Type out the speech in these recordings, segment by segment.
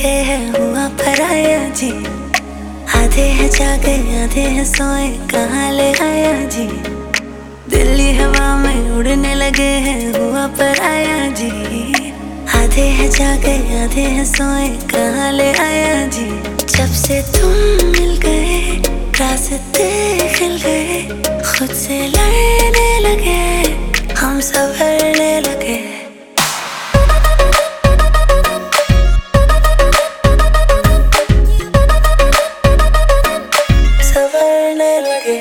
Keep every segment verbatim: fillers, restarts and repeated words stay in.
लगे हैं हुआ पराया जी। आधे हैं जागे आधे हैं सोए कहाँ ले आया जी। दिल्ली हवा में उड़ने लगे हैं हुआ पराया जी। आधे हैं जागे आधे हैं सोए कहाँ ले आया जी। जब से तुम मिल गए रास्ते खिल गए, खुद से लड़ने लगे हम संभलने लगे। संभलने लगे।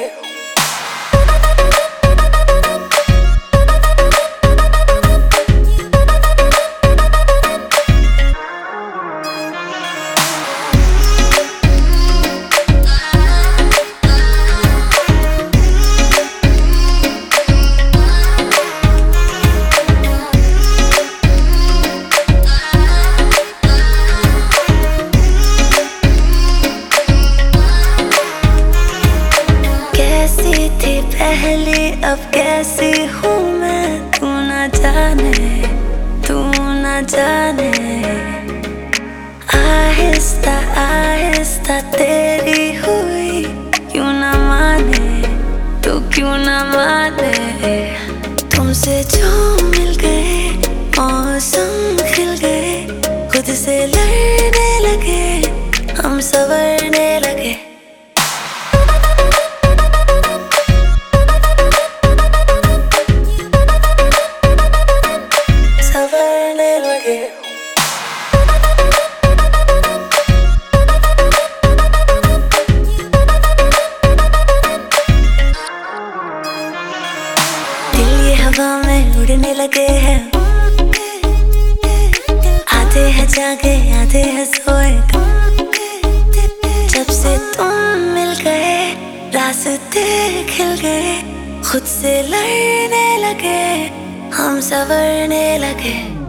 पहले अब कैसी हूँ मैं, तू ना जाने तू ना जाने। आहिस्ता आहिस्ता तेरी हुई, क्यों ना माने तो क्यों ना माने। तुमसे जो मिल गए मौसम खिल गए, खुद से लड़ने लगे हम संवरने लगे। हवा में उड़ने लगे हैं, आधे हैं जागे आधे हैं सोए। जब से तुम मिल गए रास्ते खिल गए, खुद से लड़ने लगे हम संवरने लगे।